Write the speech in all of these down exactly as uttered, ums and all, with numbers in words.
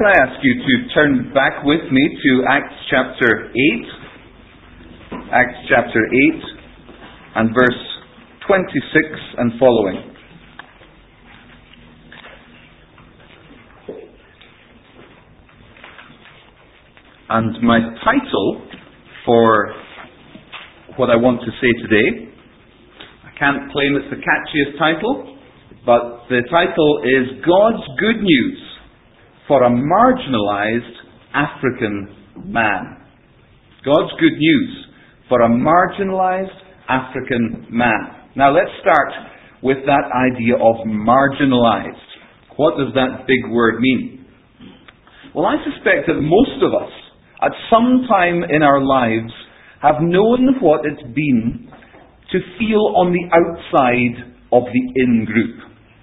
Can I ask you to turn back with me to Acts chapter eight? Acts chapter eight and verse twenty-six and following. And my title for what I want to say today, I can't claim it's the catchiest title, but the title is God's Good News for a Marginalized African Man. God's Good News for a Marginalized African Man. Now let's start with that idea of marginalized. What does that big word mean? Well, I suspect that most of us, at some time in our lives, have known what it's been to feel on the outside of the in-group.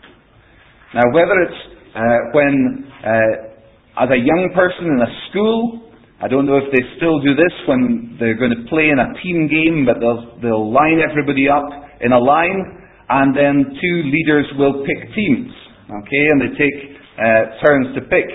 Now, whether it's uh, when, uh, as a young person in a school, I don't know if they still do this when they're going to play in a team game, but they'll, they'll line everybody up in a line, and then two leaders will pick teams, okay, and they take uh, turns to pick.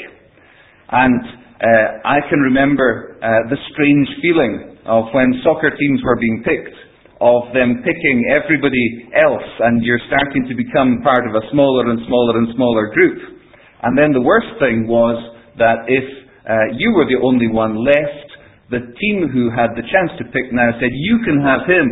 And Uh, I can remember uh, the strange feeling of when soccer teams were being picked, of them picking everybody else, and you're starting to become part of a smaller and smaller and smaller group. And then the worst thing was that if uh, you were the only one left, the team who had the chance to pick now said, "You can have him."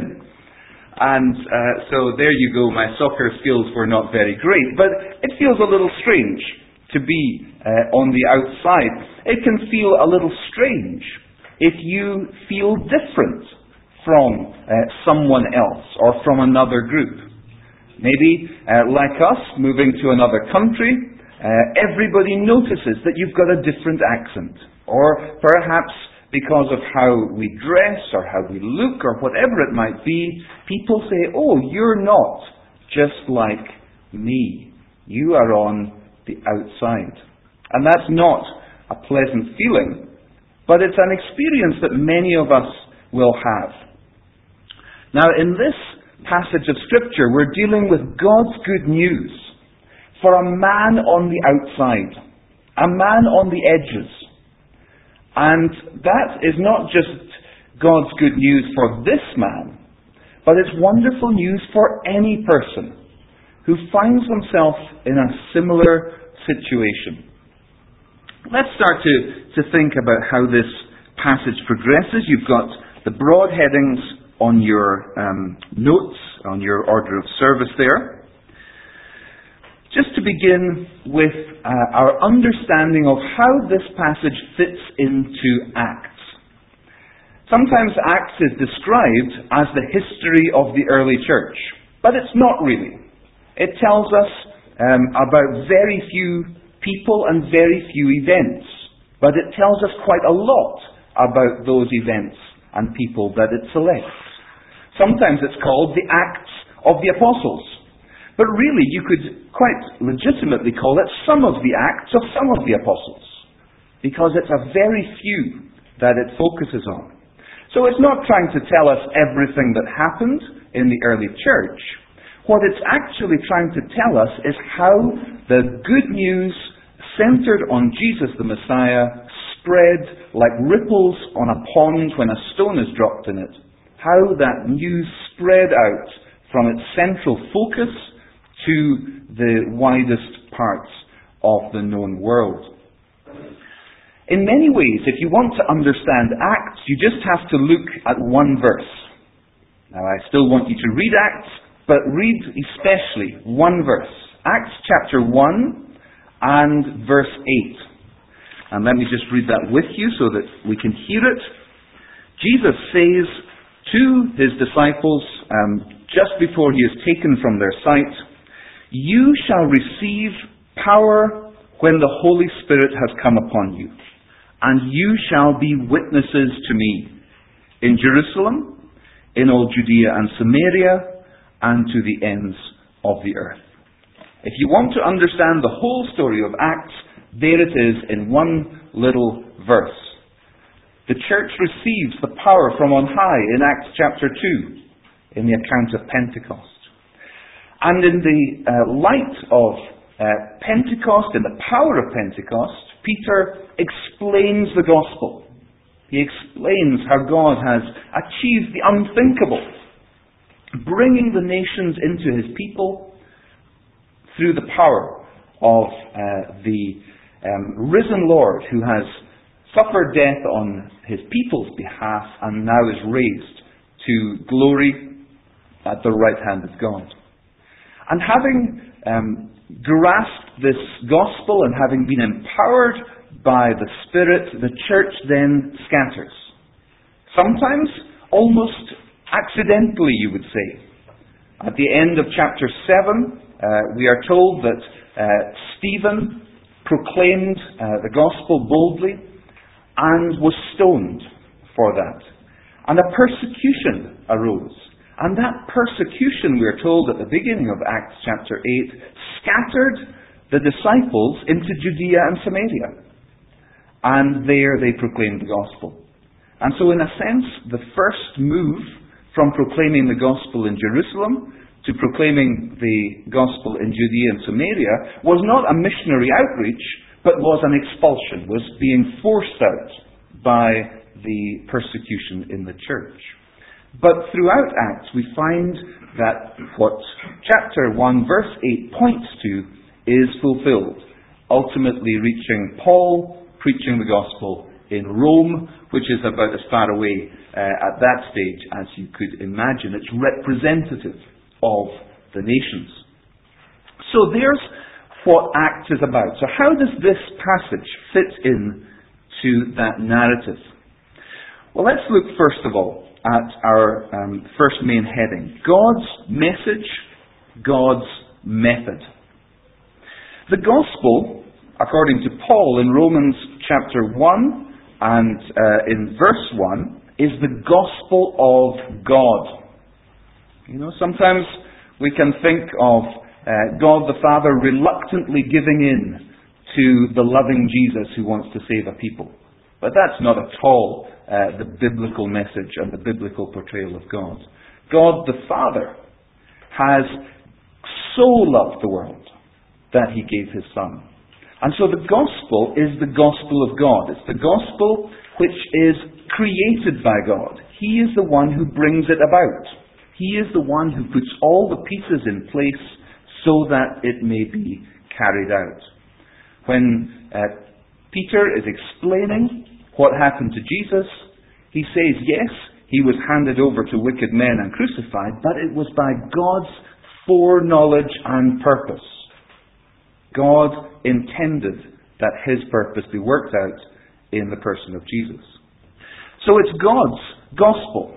And uh, so there you go, my soccer skills were not very great, but it feels a little strange to be uh, on the outside. It can feel a little strange if you feel different from uh, someone else or from another group. Maybe, uh, like us, moving to another country, uh, everybody notices that you've got a different accent. Or perhaps because of how we dress or how we look or whatever it might be, people say, "Oh, you're not just like me. You are on the outside." And that's not a pleasant feeling, but it's an experience that many of us will have. Now, in this passage of Scripture, we're dealing with God's good news for a man on the outside, a man on the edges. And that is not just God's good news for this man, but it's wonderful news for any person who finds himself in a similar situation. Let's start to, to think about how this passage progresses. You've got the broad headings on your um, notes, on your order of service there. Just to begin with uh, our understanding of how this passage fits into Acts. Sometimes Acts is described as the history of the early church, but it's not really. It tells us um, about very few people and very few events, but it tells us quite a lot about those events and people that it selects. Sometimes it's called the Acts of the Apostles, but really you could quite legitimately call it some of the Acts of some of the Apostles, because it's a very few that it focuses on. So it's not trying to tell us everything that happened in the early church. What it's actually trying to tell us is how the good news centered on Jesus the Messiah spread like ripples on a pond when a stone is dropped in it. How that news spread out from its central focus to the widest parts of the known world. In many ways, if you want to understand Acts, you just have to look at one verse. Now, I still want you to read Acts, but read especially one verse. Acts chapter one and verse eight. And let me just read that with you so that we can hear it. Jesus says to his disciples, um, just before he is taken from their sight, "You shall receive power when the Holy Spirit has come upon you, and you shall be witnesses to me in Jerusalem, in all Judea and Samaria, and to the ends of the earth." If you want to understand the whole story of Acts, there it is in one little verse. The church receives the power from on high in Acts chapter two, in the account of Pentecost. And in the uh, light of uh, Pentecost, in the power of Pentecost, Peter explains the gospel. He explains how God has achieved the unthinkable, bringing the nations into his people through the power of uh, the um, risen Lord who has suffered death on his people's behalf and now is raised to glory at the right hand of God. And having um, grasped this gospel and having been empowered by the Spirit, the church then scatters. Sometimes almost accidentally, you would say. At the end of chapter seven, uh, we are told that uh, Stephen proclaimed uh, the gospel boldly and was stoned for that. And a persecution arose. And that persecution, we are told at the beginning of Acts chapter eight, scattered the disciples into Judea and Samaria. And there they proclaimed the gospel. And so in a sense, the first move from proclaiming the gospel in Jerusalem to proclaiming the gospel in Judea and Samaria was not a missionary outreach, but was an expulsion, was being forced out by the persecution in the church. But throughout Acts, we find that what chapter one, verse eight points to is fulfilled, ultimately reaching Paul preaching the gospel in Rome, which is about as far away uh, at that stage as you could imagine. It's representative of the nations. So there's what Acts is about. So how does this passage fit in to that narrative? Well, let's look first of all at our um, first main heading. God's message, God's method. The gospel, according to Paul in Romans chapter one and uh, in verse one, is the gospel of God. You know, sometimes we can think of uh, God the Father reluctantly giving in to the loving Jesus who wants to save a people. But that's not at all uh, the biblical message and the biblical portrayal of God. God the Father has so loved the world that he gave his Son. And so the gospel is the gospel of God. It's the gospel which is created by God. He is the one who brings it about. He is the one who puts all the pieces in place so that it may be carried out. When uh, Peter is explaining what happened to Jesus, he says, yes, he was handed over to wicked men and crucified, but it was by God's foreknowledge and purpose. God intended that his purpose be worked out in the person of Jesus. So it's God's gospel.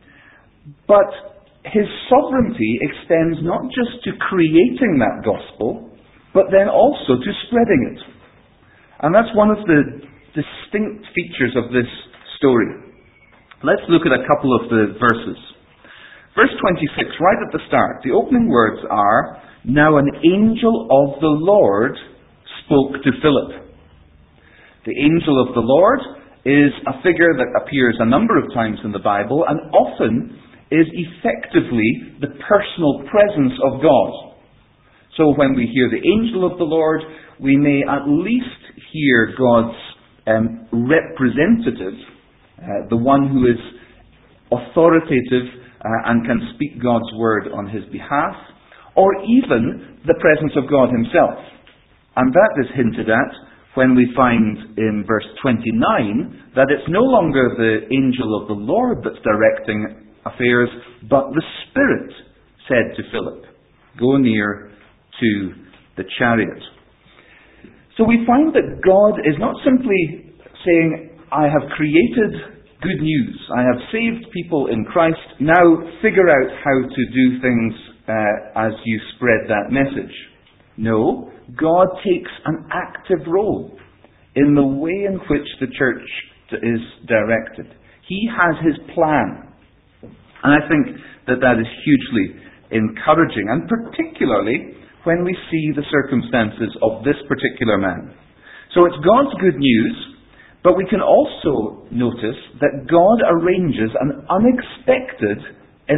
But his sovereignty extends not just to creating that gospel, but then also to spreading it. And that's one of the distinct features of this story. Let's look at a couple of the verses. Verse twenty-six, right at the start, the opening words are, "Now an angel of the Lord spoke to Philip." The angel of the Lord is a figure that appears a number of times in the Bible and often is effectively the personal presence of God. So when we hear the angel of the Lord, we may at least hear God's um, representative, uh, the one who is authoritative uh, and can speak God's word on his behalf, or even the presence of God himself. And that is hinted at when we find in verse twenty-nine that it's no longer the angel of the Lord that's directing affairs, but the Spirit said to Philip, "Go near to the chariot." So we find that God is not simply saying, "I have created good news. I have saved people in Christ. Now figure out how to do things uh, as you spread that message." No, God takes an active role in the way in which the church is directed. He has his plan. And I think that that is hugely encouraging, and particularly when we see the circumstances of this particular man. So it's God's good news, but we can also notice that God arranges an unexpected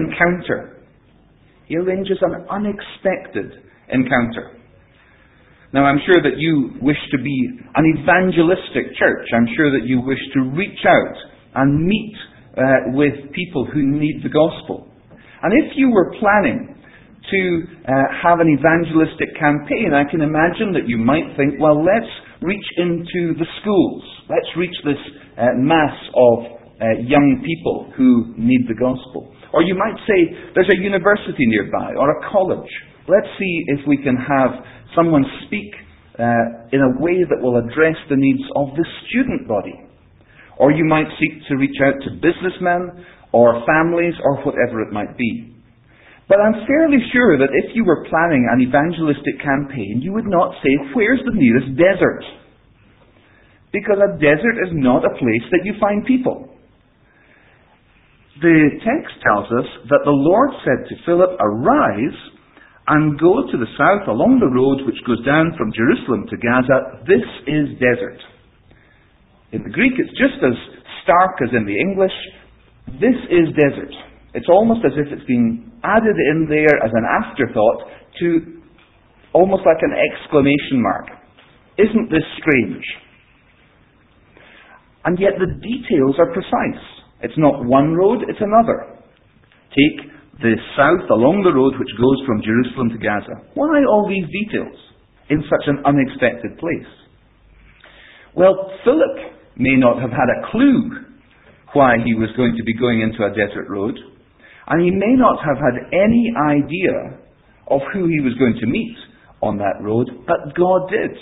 encounter. He arranges an unexpected encounter. Now, I'm sure that you wish to be an evangelistic church. I'm sure that you wish to reach out and meet uh, with people who need the gospel. And if you were planning to uh, have an evangelistic campaign, I can imagine that you might think, well, let's reach into the schools. Let's reach this uh, mass of uh, young people who need the gospel. Or you might say, there's a university nearby, or a college. Let's see if we can have someone speak uh, in a way that will address the needs of the student body. Or you might seek to reach out to businessmen or families or whatever it might be. But I'm fairly sure that if you were planning an evangelistic campaign, you would not say, where's the nearest desert? Because a desert is not a place that you find people. The text tells us that the Lord said to Philip, arise and go to the south along the road which goes down from Jerusalem to Gaza. This is desert. In the Greek, it's just as stark as in the English. This is desert. It's almost as if it's been added in there as an afterthought to almost like an exclamation mark. Isn't this strange? And yet the details are precise. It's not one road, it's another. Take the south along the road which goes from Jerusalem to Gaza. Why all these details in such an unexpected place? Well, Philip may not have had a clue why he was going to be going into a desert road, and he may not have had any idea of who he was going to meet on that road, but God did.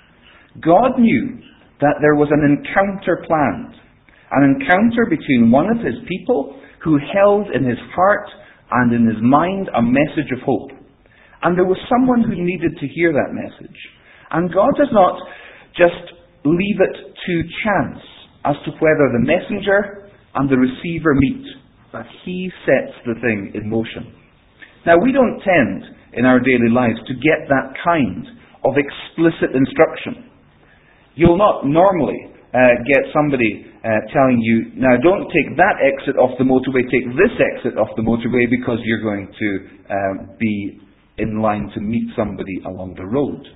God knew that there was an encounter planned, an encounter between one of his people who held in his heart and in his mind a message of hope. And there was someone who needed to hear that message. And God does not just leave it to chance as to whether the messenger and the receiver meet, but he sets the thing in motion. Now, we don't tend in our daily lives to get that kind of explicit instruction. You'll not normally uh, get somebody uh, telling you, now don't take that exit off the motorway, take this exit off the motorway because you're going to um, be in line to meet somebody along the road.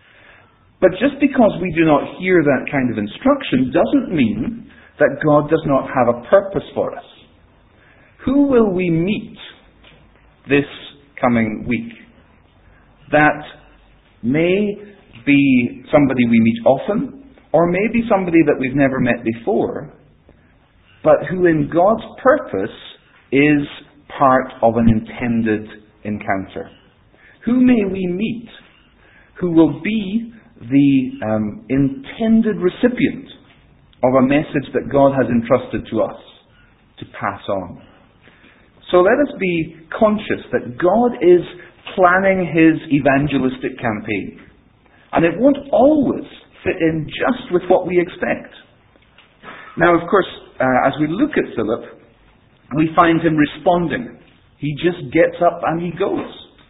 But just because we do not hear that kind of instruction doesn't mean that God does not have a purpose for us. Who will we meet this coming week? That may be somebody we meet often, or maybe somebody that we've never met before, but who in God's purpose is part of an intended encounter. Who may we meet who will be the um, intended recipient of a message that God has entrusted to us to pass on? So let us be conscious that God is planning his evangelistic campaign. And it won't always fit in just with what we expect. Now, of course, uh, as we look at Philip, we find him responding. He just gets up and he goes.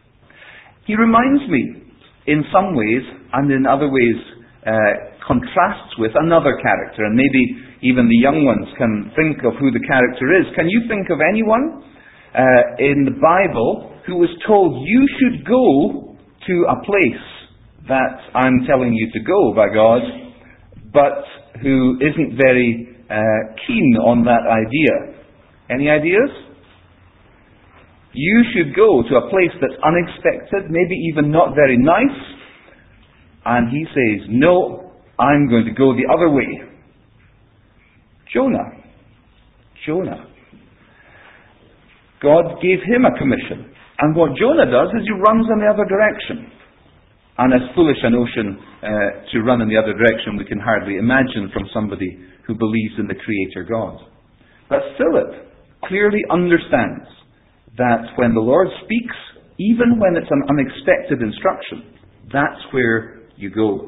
He reminds me, in some ways, and in other ways, uh, contrasts with another character, and maybe even the young ones can think of who the character is. Can you think of anyone uh, in the Bible who was told, you should go to a place that I'm telling you to go by God, but who isn't very uh, keen on that idea? Any ideas? You should go to a place that's unexpected, maybe even not very nice, and he says, no, I'm going to go the other way. Jonah. Jonah. God gave him a commission, and what Jonah does is he runs in the other direction. And as foolish a notion uh, to run in the other direction we can hardly imagine from somebody who believes in the Creator God. But Philip clearly understands that when the Lord speaks, even when it's an unexpected instruction, that's where you go.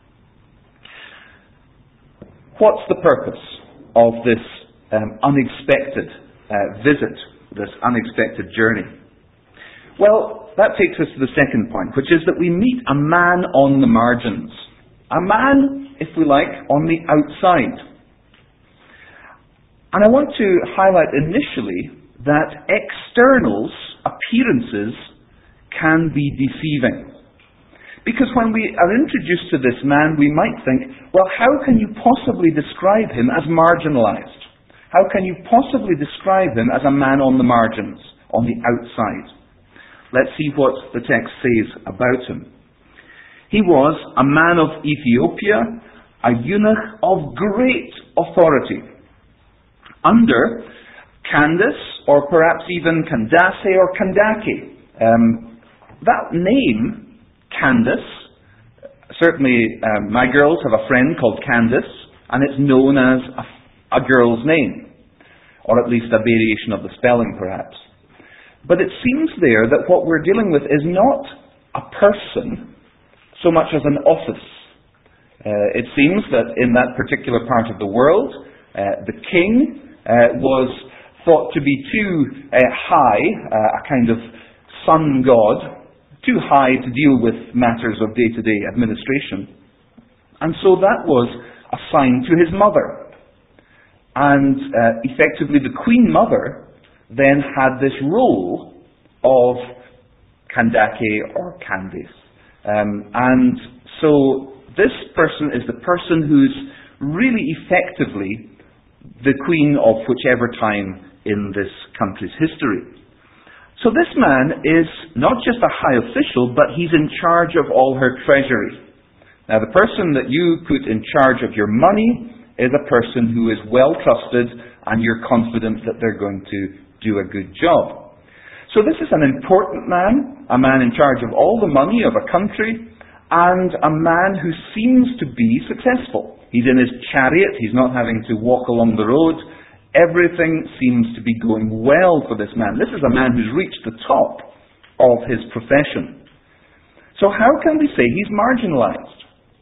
What's the purpose of this um, unexpected uh, visit, this unexpected journey? Well, that takes us to the second point, which is that we meet a man on the margins. A man, if we like, on the outside. And I want to highlight initially that externals, appearances, can be deceiving. Because when we are introduced to this man, we might think, well, how can you possibly describe him as marginalized? How can you possibly describe him as a man on the margins, on the outside? Let's see what the text says about him. He was a man of Ethiopia, a eunuch of great authority, under Candace, or perhaps even Candace or Kandake. Um, that name, Candace, certainly um, my girls have a friend called Candace, and it's known as a, a girl's name, or at least a variation of the spelling perhaps. But it seems there that what we're dealing with is not a person so much as an office. Uh, it seems that in that particular part of the world, uh, the king uh, was thought to be too uh, high, uh, a kind of sun god, too high to deal with matters of day-to-day administration. And so that was assigned to his mother. And uh, effectively the Queen Mother then had this role of Kandake or Candace. Um, and so this person is the person who's really effectively the queen of whichever time in this country's history. So this man is not just a high official, but he's in charge of all her treasury. Now the person that you put in charge of your money is a person who is well trusted and you're confident that they're going to do a good job. So this is an important man, a man in charge of all the money of a country, and a man who seems to be successful. He's in his chariot, he's not having to walk along the road. Everything seems to be going well for this man. This is a man who's reached the top of his profession. So how can we say he's marginalized?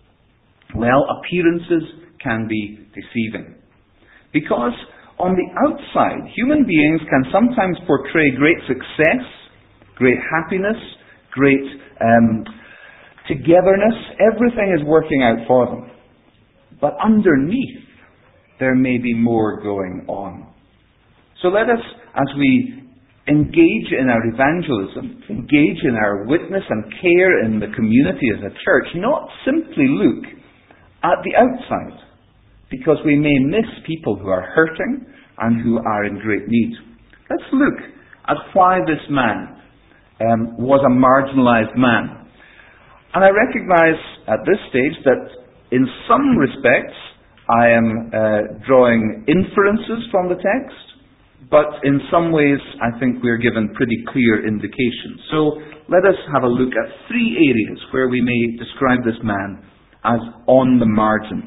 Well, appearances can be deceiving. Because on the outside, human beings can sometimes portray great success, great happiness, great um, togetherness. Everything is working out for them. But underneath, there may be more going on. So let us, as we engage in our evangelism, engage in our witness and care in the community as a church, not simply look at the outside, because we may miss people who are hurting and who are in great need. Let's look at why this man um, was a marginalized man. And I recognize at this stage that in some respects I am uh, drawing inferences from the text, but in some ways I think we're given pretty clear indications. So let us have a look at three areas where we may describe this man as on the margins.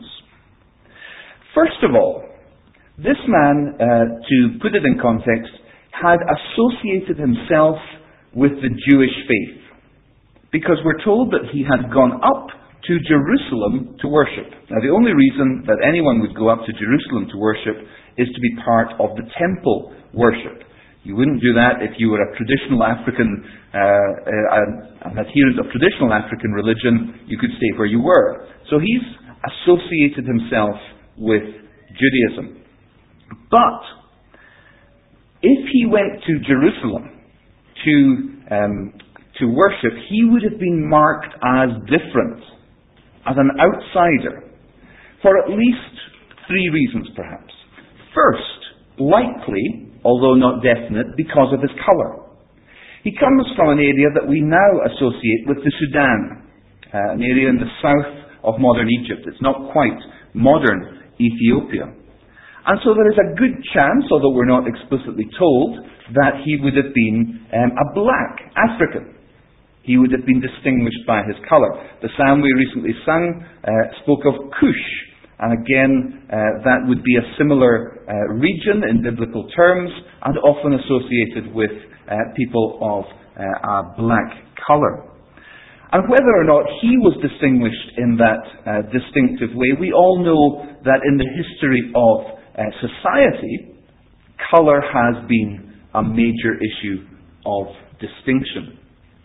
First of all, this man, uh, to put it in context, had associated himself with the Jewish faith, because we're told that he had gone up to Jerusalem to worship. Now, the only reason that anyone would go up to Jerusalem to worship is to be part of the temple worship. You wouldn't do that if you were a traditional African, uh, uh, an adherent of traditional African religion. You could stay where you were. So he's associated himself with Judaism. But if he went to Jerusalem to um, to worship, he would have been marked as different, as an outsider, for at least three reasons perhaps. First, likely, although not definite, because of his colour. He comes from an area that we now associate with the Sudan, uh, an area in the south of modern Egypt. It's not quite modern Ethiopia. And so there is a good chance, although we're not explicitly told, that he would have been um, a black African. He would have been distinguished by his colour. The psalm we recently sung uh, spoke of Cush, and again uh, that would be a similar uh, region in biblical terms, and often associated with uh, people of uh, a black colour. And whether or not he was distinguished in that uh, distinctive way, we all know that in the history of uh, society, colour has been a major issue of distinction.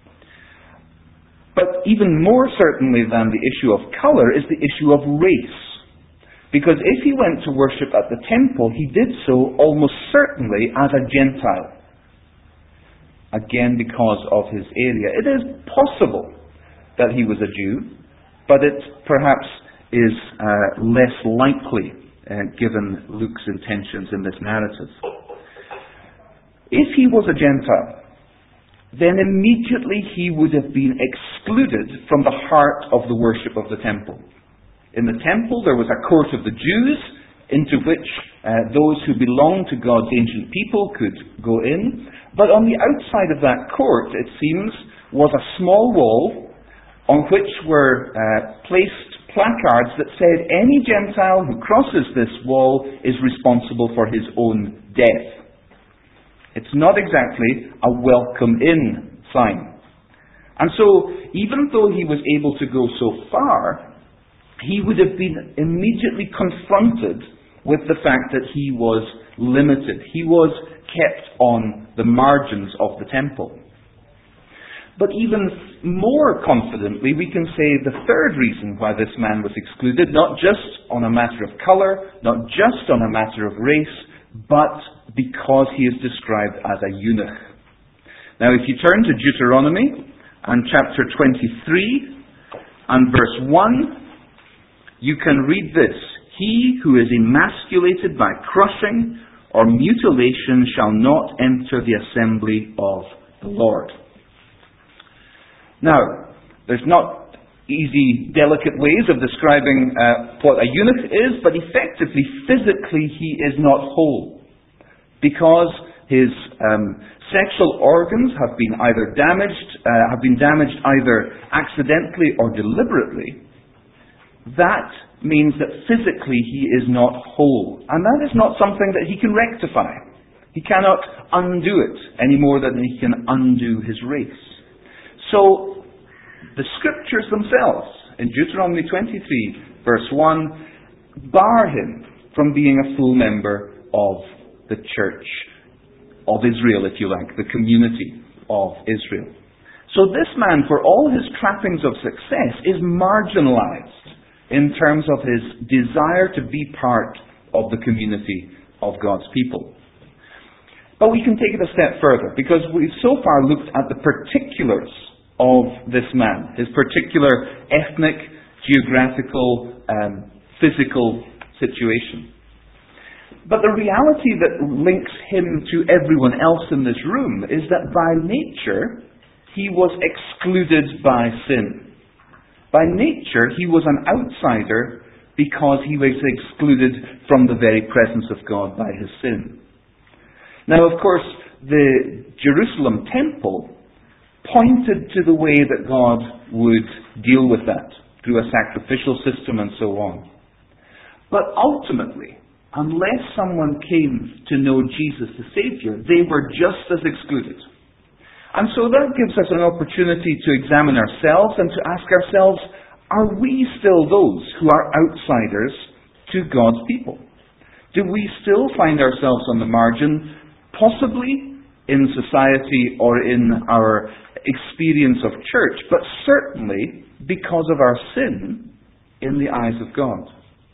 But even more certainly than the issue of colour is the issue of race. Because if he went to worship at the temple, he did so almost certainly as a Gentile. Again, because of his area. It is possible that he was a Jew, but it perhaps is uh, less likely uh, given Luke's intentions in this narrative. If he was a Gentile, then immediately he would have been excluded from the heart of the worship of the temple. In the temple there was a court of the Jews into which uh, those who belonged to God's ancient people could go in. But on the outside of that court, it seems, was a small wall on which were uh, placed placards that said any Gentile who crosses this wall is responsible for his own death. It's not exactly a welcome in sign. And so, even though he was able to go so far, he would have been immediately confronted with the fact that he was limited. He was kept on the margins of the temple. But even more confidently, we can say the third reason why this man was excluded, not just on a matter of colour, not just on a matter of race, but because he is described as a eunuch. Now, if you turn to Deuteronomy and chapter twenty-three and verse one, you can read this: "He who is emasculated by crushing or mutilation shall not enter the assembly of the Lord." Now, there's not easy, delicate ways of describing uh, what a eunuch is, but effectively, physically, he is not whole, because his um, sexual organs have been either damaged, uh, have been damaged either accidentally or deliberately. That means that physically he is not whole, and that is not something that he can rectify. He cannot undo it any more than he can undo his race. So, the scriptures themselves, in Deuteronomy twenty-three, verse one, bar him from being a full member of the church of Israel, if you like, the community of Israel. So this man, for all his trappings of success, is marginalized in terms of his desire to be part of the community of God's people. But we can take it a step further, because we've so far looked at the particulars of this man, his particular ethnic, geographical, um, physical situation. But the reality that links him to everyone else in this room is that by nature, he was excluded by sin. By nature, he was an outsider because he was excluded from the very presence of God by his sin. Now, of course, the Jerusalem temple pointed to the way that God would deal with that through a sacrificial system and so on. But ultimately, unless someone came to know Jesus the Saviour, they were just as excluded. And so that gives us an opportunity to examine ourselves and to ask ourselves, are we still those who are outsiders to God's people? Do we still find ourselves on the margin, possibly in society or in our experience of church, but certainly because of our sin in the eyes of God?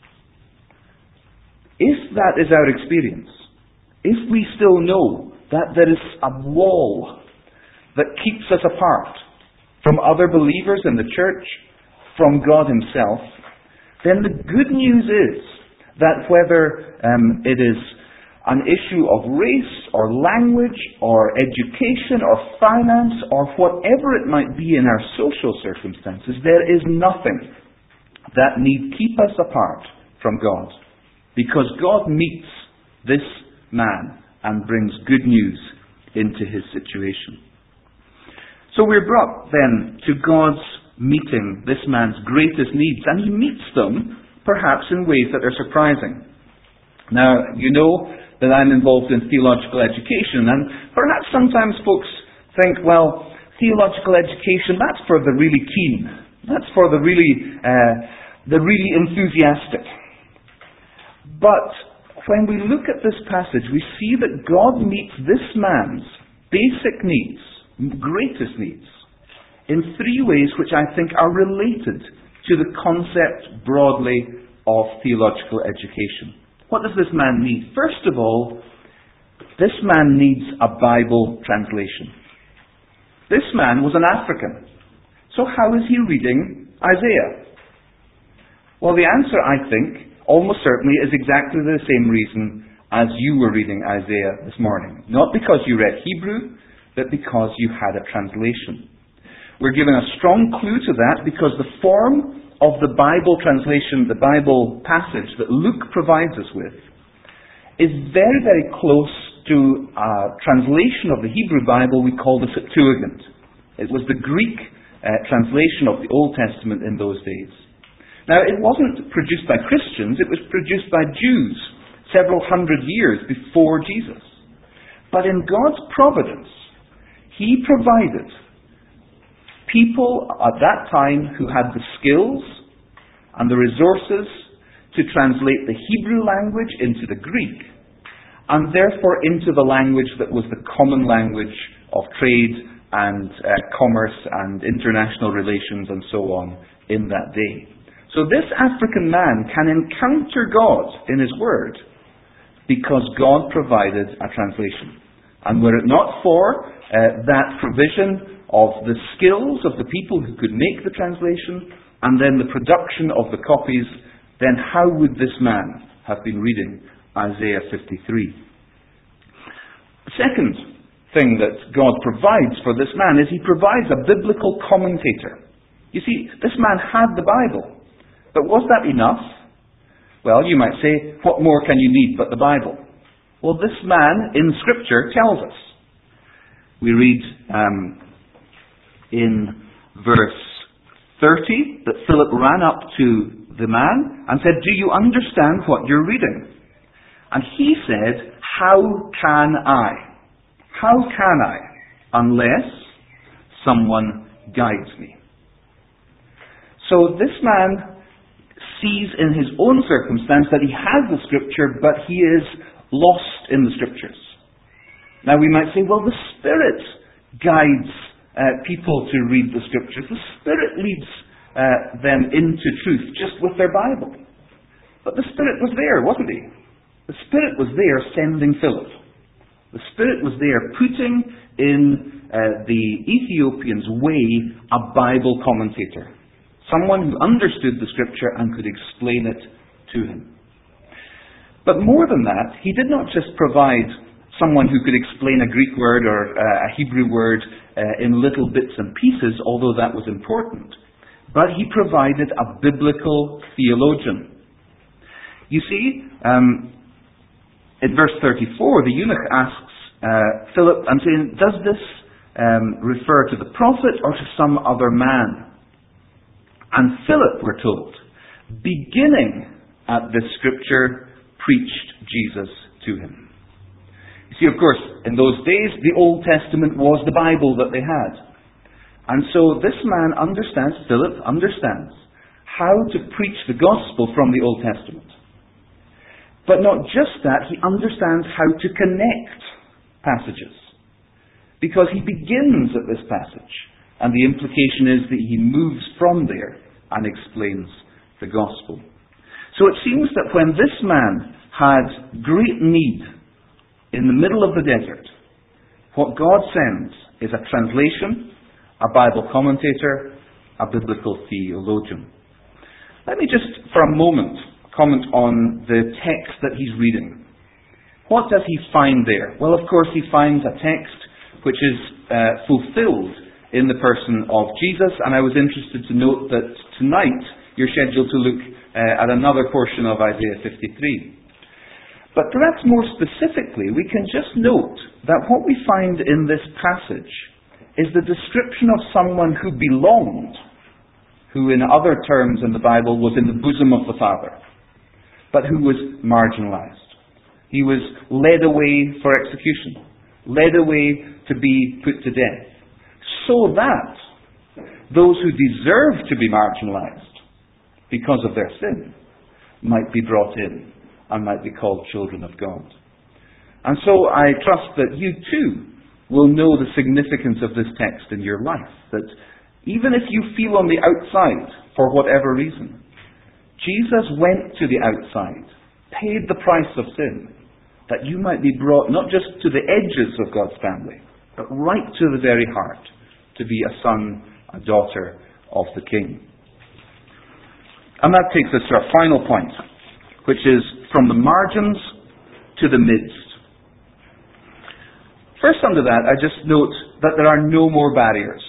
If that is our experience, if we still know that there is a wall that keeps us apart from other believers in the church, from God himself, then the good news is that whether um, it is an issue of race or language or education or finance or whatever it might be in our social circumstances, there is nothing that need keep us apart from God, because God meets this man and brings good news into his situation. So we're brought then to God's meeting this man's greatest needs, and he meets them perhaps in ways that are surprising. Now, you know that I'm involved in theological education, and perhaps sometimes folks think, well, theological education, that's for the really keen, that's for the really, uh, the really enthusiastic. But when we look at this passage, we see that God meets this man's basic needs, greatest needs, in three ways which I think are related to the concept broadly of theological education. What does this man need? First of all, this man needs a Bible translation. This man was an African. So how is he reading Isaiah? Well, the answer, I think, almost certainly is exactly the same reason as you were reading Isaiah this morning. Not because you read Hebrew, but because you had a translation. We're given a strong clue to that because the form of the Bible translation, the Bible passage that Luke provides us with, is very, very close to a translation of the Hebrew Bible we call the Septuagint. It was the Greek uh, translation of the Old Testament in those days. Now, it wasn't produced by Christians, it was produced by Jews several hundred years before Jesus. But in God's providence, He provided people at that time who had the skills and the resources to translate the Hebrew language into the Greek, and therefore into the language that was the common language of trade and uh, commerce and international relations and so on in that day. So this African man can encounter God in His Word because God provided a translation. And were it not for uh, that provision of the skills of the people who could make the translation and then the production of the copies, then how would this man have been reading Isaiah fifty-three? The second thing that God provides for this man is He provides a biblical commentator. You see, this man had the Bible. But was that enough? Well, you might say, what more can you need but the Bible? Well, this man in Scripture tells us. We read um, in verse thirty that Philip ran up to the man and said, "Do you understand what you're reading?" And he said, "How can I? How can I? Unless someone guides me." So this man sees in his own circumstance that he has the Scripture, but he is lost in the Scriptures. Now we might say, well, the Spirit guides uh, people to read the Scriptures. The Spirit leads uh, them into truth just with their Bible. But the Spirit was there, wasn't He? The Spirit was there sending Philip. The Spirit was there putting in uh, the Ethiopian's way a Bible commentator. Someone who understood the Scripture and could explain it to him. But more than that, he did not just provide someone who could explain a Greek word or uh, a Hebrew word uh, in little bits and pieces, although that was important. But he provided a biblical theologian. You see, um, in verse thirty-four, the eunuch asks uh, Philip, and saying, does this um, refer to the prophet or to some other man? And Philip, we're told, beginning at this Scripture, preached Jesus to him. You see, of course, in those days, the Old Testament was the Bible that they had. And so this man understands, Philip understands, how to preach the gospel from the Old Testament. But not just that, he understands how to connect passages. Because he begins at this passage. And the implication is that he moves from there and explains the gospel. So it seems that when this man had great need in the middle of the desert, what God sends is a translation, a Bible commentator, a biblical theologian. Let me just, for a moment, comment on the text that he's reading. What does he find there? Well, of course, he finds a text which is uh, fulfilled in the person of Jesus, and I was interested to note that tonight you're scheduled to look uh, at another portion of Isaiah fifty-three. But perhaps more specifically, we can just note that what we find in this passage is the description of someone who belonged, who in other terms in the Bible was in the bosom of the Father, but who was marginalized. He was led away for execution, led away to be put to death, so that those who deserve to be marginalized because of their sin might be brought in and might be called children of God. And so I trust that you too will know the significance of this text in your life, that even if you feel on the outside for whatever reason, Jesus went to the outside, paid the price of sin, that you might be brought not just to the edges of God's family, but right to the very heart, to be a son, a daughter of the King. And that takes us to our final point, which is from the margins to the midst. First under that, I just note that there are no more barriers.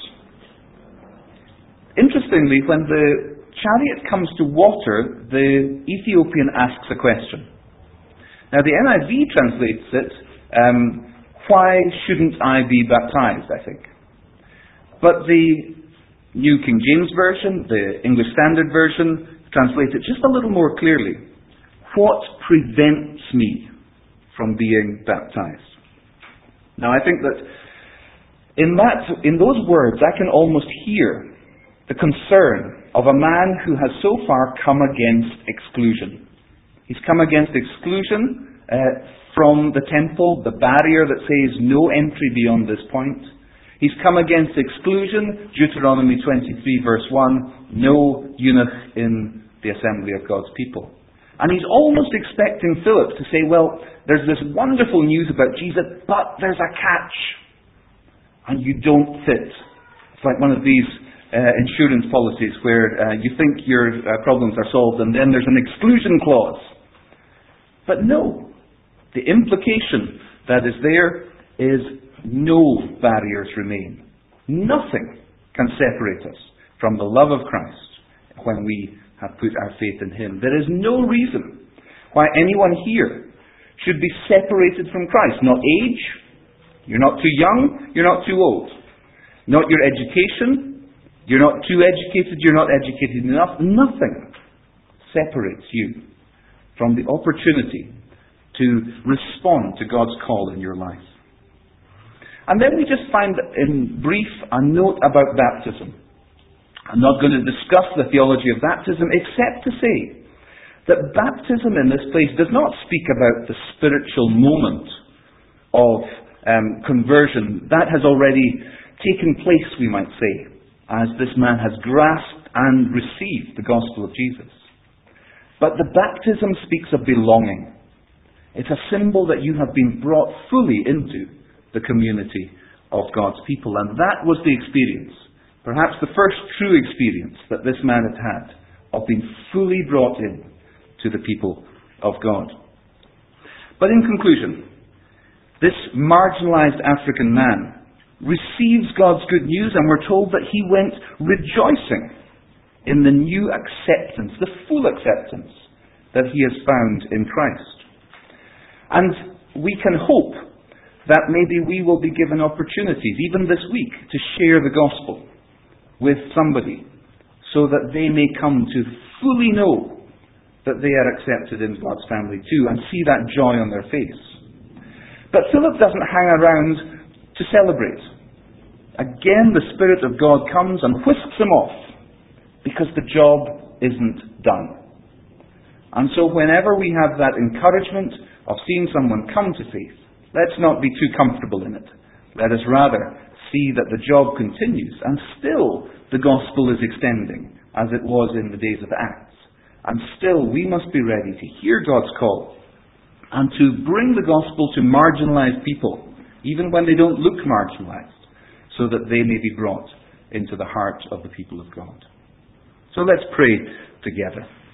Interestingly, when the chariot comes to water, the Ethiopian asks a question. Now the N I V translates it, um, why shouldn't I be baptized, I think. But the New King James Version, the English Standard Version, translates it just a little more clearly. What prevents me from being baptized? Now I think that in that, in those words, I can almost hear the concern of a man who has so far come against exclusion. He's come against exclusion uh, from the temple, the barrier that says no entry beyond this point. He's come against exclusion, Deuteronomy twenty-three verse one, no eunuch in the assembly of God's people. And he's almost expecting Philip to say, well, there's this wonderful news about Jesus, but there's a catch. And you don't fit. It's like one of these uh, insurance policies where uh, you think your uh, problems are solved and then there's an exclusion clause. But no. The implication that is there is no barriers remain. Nothing can separate us from the love of Christ when we have put our faith in Him. There is no reason why anyone here should be separated from Christ. Not age, you're not too young, you're not too old. Not your education, you're not too educated, you're not educated enough. Nothing separates you from the opportunity to respond to God's call in your life. And then we just find in brief a note about baptism. I'm not going to discuss the theology of baptism except to say that baptism in this place does not speak about the spiritual moment of um, conversion. That has already taken place, we might say, as this man has grasped and received the gospel of Jesus. But the baptism speaks of belonging. It's a symbol that you have been brought fully into the community of God's people. And that was the experience, perhaps the first true experience that this man had had, of being fully brought in to the people of God. But in conclusion, this marginalized African man receives God's good news, and we're told that he went rejoicing in the new acceptance, the full acceptance that he has found in Christ. And we can hope that maybe we will be given opportunities, even this week, to share the gospel with somebody so that they may come to fully know that they are accepted in God's family too, and see that joy on their face. But Philip doesn't hang around to celebrate. Again, the Spirit of God comes and whisks him off because the job isn't done. And so whenever we have that encouragement of seeing someone come to faith, let's not be too comfortable in it. Let us rather see that the job continues, and still the gospel is extending, as it was in the days of Acts. And still we must be ready to hear God's call and to bring the gospel to marginalized people, even when they don't look marginalized, so that they may be brought into the heart of the people of God. So let's pray together.